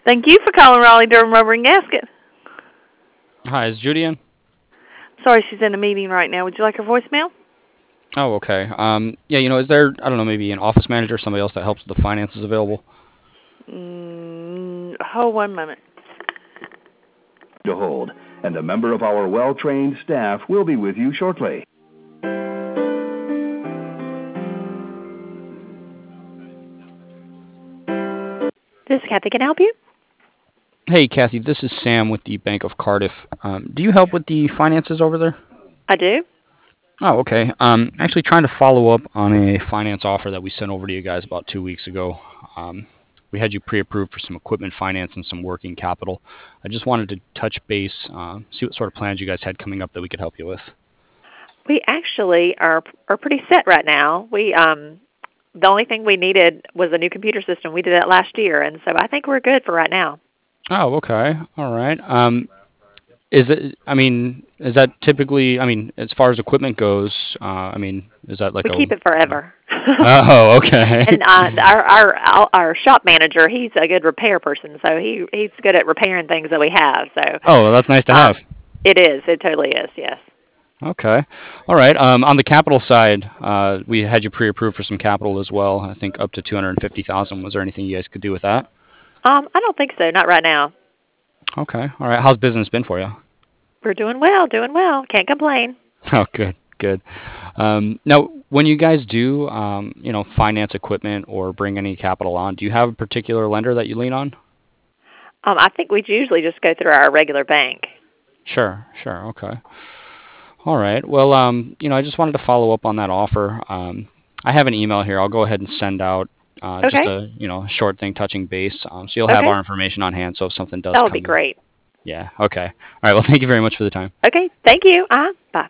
Thank you for calling Raleigh Durham Rubber and Gasket. Hi, is Judy in? Sorry, she's in a meeting right now. Would you like her voicemail? Oh, okay. Yeah, is there, I don't know, maybe an office manager or somebody else that helps with the finances available? Hold one moment. To hold, and a member of our well-trained staff will be with you shortly. This is Kathy. Can I help you? Hey, Kathy, this is Sam with the Bank of Cardiff. Do you help with the finances over there? I do. Oh, okay. Actually trying to follow up on a finance offer that we sent over to you guys about 2 weeks ago. Um, we had you pre-approved for some equipment finance and some working capital. I just wanted to touch base, see what sort of plans you guys had coming up that we could help you with. We actually are pretty set right now. The only thing we needed was a new computer system. We did that last year, and so I think we're good for right now. Oh, okay. All right. Is that typically, as far as equipment goes, is that like We a, keep it forever. oh, okay. And our shop manager, he's a good repair person, so he's good at repairing things that we have. So Oh, well, that's nice to have. it is. It totally is. Yes. Okay. All right. On the capital side, we had you pre-approved for some capital as well. I think up to 250,000. Was there anything you guys could do with that? I don't think so. Not right now. Okay. All right. How's business been for you? We're doing well. Doing well. Can't complain. Oh, good, good. Now, when you guys do, finance equipment or bring any capital on, do you have a particular lender that you lean on? I think we usually just go through our regular bank. Sure, sure. Okay. All right. Well, I just wanted to follow up on that offer. I have an email here. I'll go ahead and send out just Okay. a short thing touching base. So you'll have Okay. our information on hand. So if something does That would be come up, great. yeah. Okay. All right. Well, thank you very much for the time. Okay. Thank you. Bye.